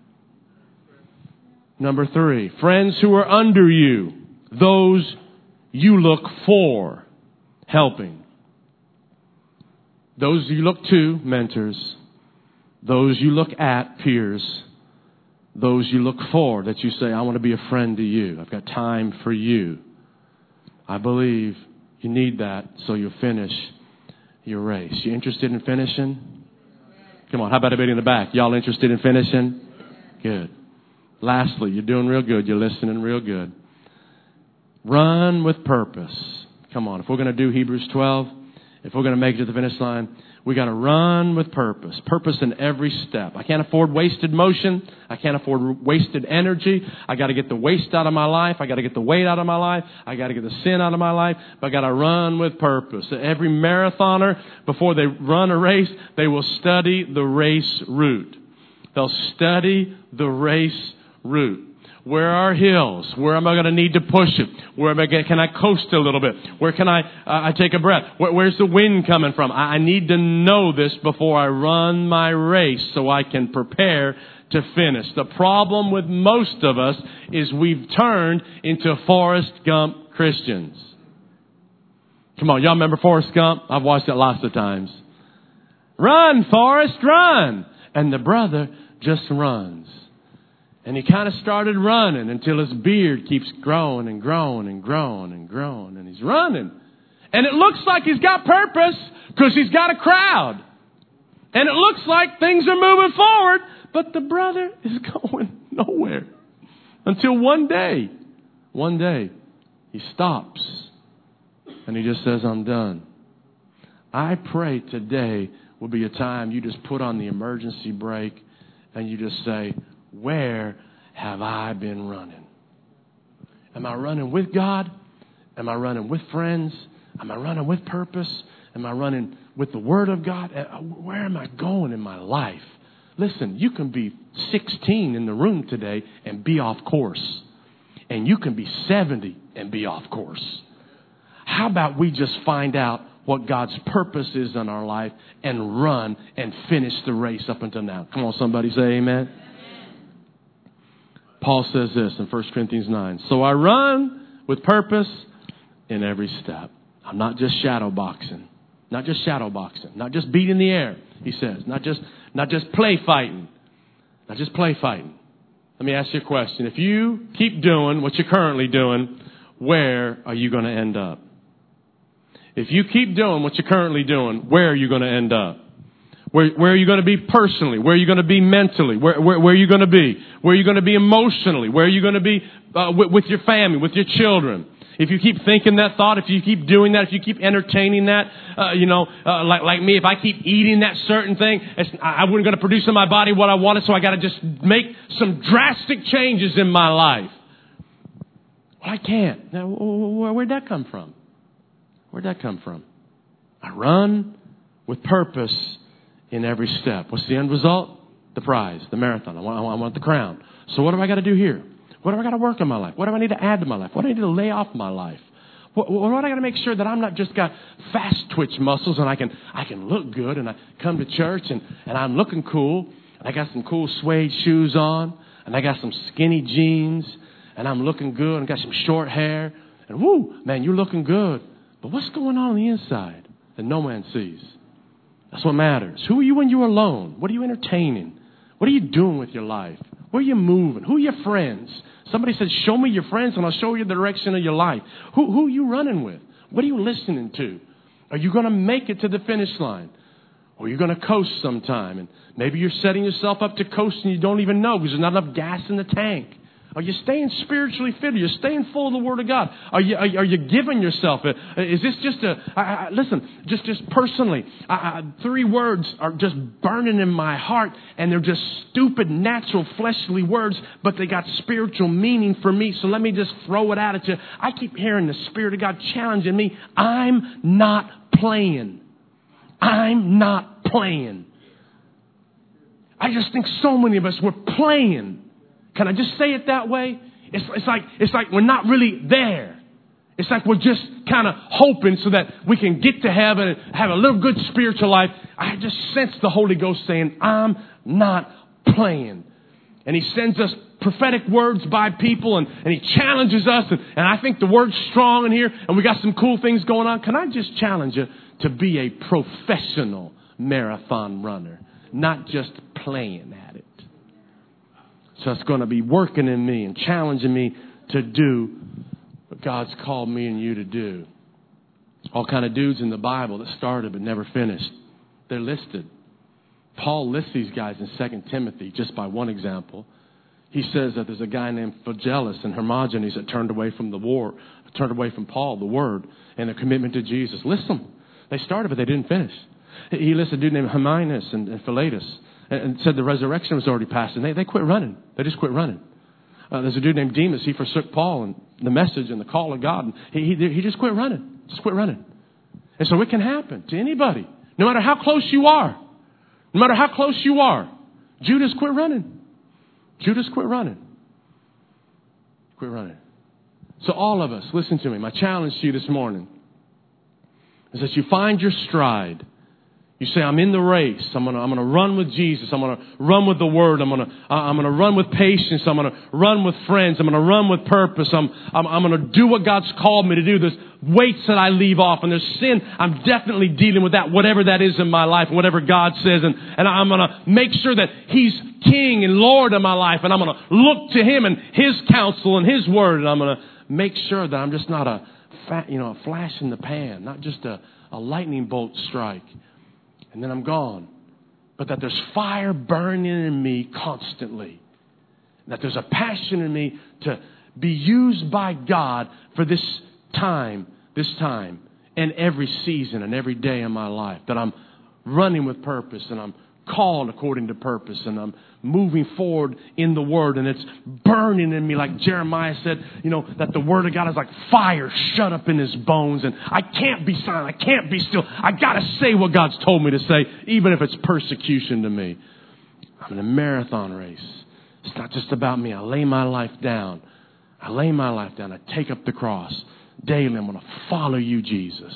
Number three, friends who are under you, those you look for helping. Those you look to, mentors. Those you look at, peers. Those you look for, that you say, I want to be a friend to you. I've got time for you. I believe you need that so you'll finish your race. You interested in finishing? Come on, how about everybody in the back? Y'all interested in finishing? Good. Lastly, you're doing real good. You're listening real good. Run with purpose. Come on, if we're going to do Hebrews twelve, if we're going to make it to the finish line, we got to run with purpose. Purpose in every step. I can't afford wasted motion. I can't afford wasted energy. I got to get the waste out of my life. I got to get the weight out of my life. I got to get the sin out of my life. But I got to run with purpose. Every marathoner, before they run a race, they will study the race route. They'll study the race route. Where are hills? Where am I going to need to push it? Where am I going, can I coast a little bit? Where can I uh, I take a breath? Where, where's the wind coming from? I, I need to know this before I run my race so I can prepare to finish. The problem with most of us is we've turned into Forrest Gump Christians. Come on, y'all remember Forrest Gump? I've watched it lots of times. Run, Forrest, run! And the brother just runs. And he kind of started running until his beard keeps growing and growing and growing and growing. And he's running. And it looks like he's got purpose because he's got a crowd. And it looks like things are moving forward. But the brother is going nowhere. Until one day, one day, he stops. And he just says, I'm done. I pray today will be a time you just put on the emergency brake and you just say, where have I been running? Am I running with God? Am I running with friends? Am I running with purpose? Am I running with the Word of God? Where am I going in my life? Listen, you can be sixteen in the room today and be off course. And you can be seventy and be off course. How about we just find out what God's purpose is in our life and run and finish the race up until now? Come on, somebody say amen. Paul says this in First Corinthians nine. So I run with purpose in every step. I'm not just shadow boxing. Not just shadow boxing. Not just beating the air, he says. Not just, not just play fighting. Not just play fighting. Let me ask you a question. If you keep doing what you're currently doing, where are you going to end up? If you keep doing what you're currently doing, where are you going to end up? Where, where are you going to be personally? Where are you going to be mentally? Where, where, where are you going to be? Where are you going to be emotionally? Where are you going to be uh, with, with your family, with your children? If you keep thinking that thought, if you keep doing that, if you keep entertaining that, uh, you know, uh, like like me, if I keep eating that certain thing, it's, I wasn't going to produce in my body what I wanted, so I got to just make some drastic changes in my life. Well, I can't. Now, where'd that come from? Where'd that come from? I run with purpose in every step. What's the end result? The prize, the marathon. I want, I want the crown. So what do I got to do here? What do I got to work in my life? What do I need to add to my life? What do I need to lay off my life? What, what do I got to make sure that I'm not just got fast twitch muscles and I can I can look good and I come to church and, and I'm looking cool and I got some cool suede shoes on and I got some skinny jeans and I'm looking good and got some short hair and woo, man, you're looking good. But what's going on on the inside that no man sees? That's what matters. Who are you when you're alone? What are you entertaining? What are you doing with your life? Where are you moving? Who are your friends? Somebody said, show me your friends and I'll show you the direction of your life. Who, who are you running with? What are you listening to? Are you going to make it to the finish line? Or are you going to coast sometime? And maybe you're setting yourself up to coast and you don't even know because there's not enough gas in the tank. Are you staying spiritually fit? Are you staying full of the Word of God? Are you are, are you giving yourself? A, is this just a... I, I, listen, just, just personally, I, I, three words are just burning in my heart, and they're just stupid, natural, fleshly words, but they got spiritual meaning for me. So let me just throw it out at you. I keep hearing the Spirit of God challenging me. I'm not playing. I'm not playing. I just think so many of us, we're playing. Can I just say it that way? It's, it's like it's like we're not really there. It's like we're just kind of hoping so that we can get to heaven and have a little good spiritual life. I just sense the Holy Ghost saying, I'm not playing. And He sends us prophetic words by people, and, and He challenges us. And, and I think the word's strong in here, and we got some cool things going on. Can I just challenge you to be a professional marathon runner, not just playing at it? So it's going to be working in me and challenging me to do what God's called me and you to do. All kind of dudes in the Bible that started but never finished. They're listed. Paul lists these guys in Second Timothy just by one example. He says that there's a guy named Phygellus and Hermogenes that turned away from the war, turned away from Paul, the word, and their commitment to Jesus. List them. They started, but they didn't finish. He lists a dude named Hymenaeus and, and Philetus, and, and said the resurrection was already past, and they, they quit running. They just quit running. Uh, there's a dude named Demas. He forsook Paul and the message and the call of God, and he, he, he just quit running. Just quit running. And so it can happen to anybody, no matter how close you are. No matter how close you are. Judas quit running. Judas quit running. Quit running. So all of us, listen to me. My challenge to you this morning is that you find your stride. You say, I'm in the race. I'm going to I'm going to run with Jesus. I'm going to run with the Word. I'm going to I'm going to run with patience. I'm going to run with friends. I'm going to run with purpose. I'm I'm, I'm going to do what God's called me to do. There's weights that I leave off, and there's sin. I'm definitely dealing with that, whatever that is in my life, whatever God says. And, and I'm going to make sure that He's King and Lord of my life. And I'm going to look to Him and His counsel and His Word. And I'm going to make sure that I'm just not a, fat, you know, a flash in the pan, not just a, a lightning bolt strike. And then I'm gone. But that there's fire burning in me constantly. That there's a passion in me to be used by God for this time, this time, and every season and every day in my life. That I'm running with purpose, and I'm called according to purpose, and I'm moving forward in the Word, and it's burning in me, like Jeremiah said, you know, that the Word of God is like fire shut up in his bones, and I can't be silent, I can't be still, I got to say what God's told me to say, even if it's persecution to me. I'm in a marathon race. It's not just about me. I lay my life down. I lay my life down. I take up the cross. Daily, I'm going to follow you, Jesus.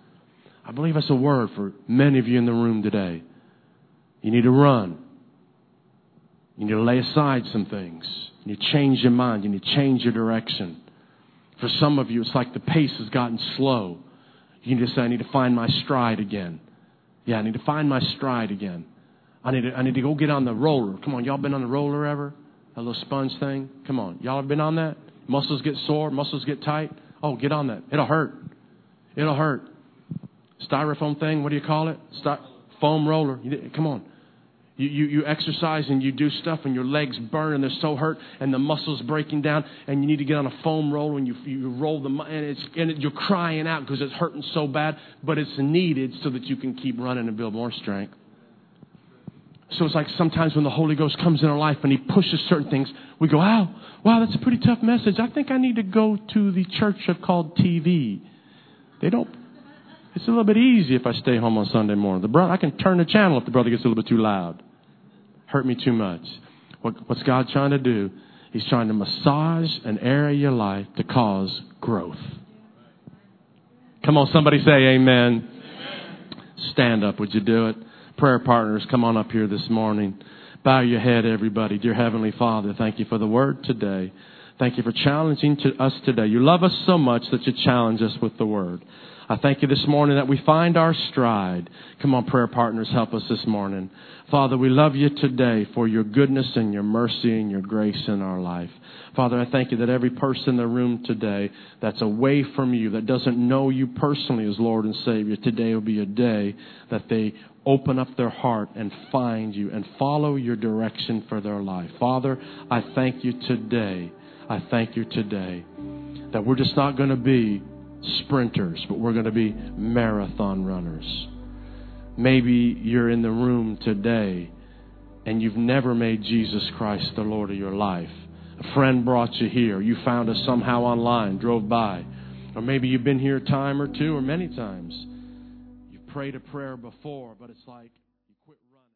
I believe that's a word for many of you in the room today. You need to run. You need to lay aside some things. You need to change your mind. You need to change your direction. For some of you, it's like the pace has gotten slow. You need to say, I need to find my stride again. Yeah, I need to find my stride again. I need to, I need to go get on the roller. Come on, y'all been on the roller ever? That little sponge thing? Come on, y'all have been on that? Muscles get sore, muscles get tight. Oh, get on that. It'll hurt. It'll hurt. Styrofoam thing, what do you call it? Sty- foam roller. You, come on. You, you you exercise and you do stuff and your legs burn and they're so hurt and the muscles breaking down and you need to get on a foam roller and you you roll them and it's and it, you're crying out because it's hurting so bad, but it's needed so that you can keep running and build more strength. So it's like sometimes when the Holy Ghost comes in our life and He pushes certain things, we go, wow, wow, that's a pretty tough message. I think I need to go to the church called T V. They don't. It's a little bit easy if I stay home on Sunday morning. The brother, I can turn the channel if the brother gets a little bit too loud. Hurt me too much. What, what's God trying to do? He's trying to massage an area of your life to cause growth. Come on, somebody say amen. Amen. Stand up. Would you do it? Prayer partners, come on up here this morning. Bow your head, everybody. Dear Heavenly Father, thank you for the word today. Thank you for challenging to us today. You love us so much that you challenge us with the word. I thank you this morning that we find our stride. Come on, prayer partners, help us this morning. Father, we love you today for your goodness and your mercy and your grace in our life. Father, I thank you that every person in the room today that's away from you, that doesn't know you personally as Lord and Savior, today will be a day that they open up their heart and find you and follow your direction for their life. Father, I thank you today. I thank you today that we're just not going to be sprinters, but we're going to be marathon runners. Maybe you're in the room today and you've never made Jesus Christ the Lord of your life. A friend brought you here. You found us somehow online, drove by. Or maybe you've been here a time or two or many times. You've prayed a prayer before, but it's like you quit running.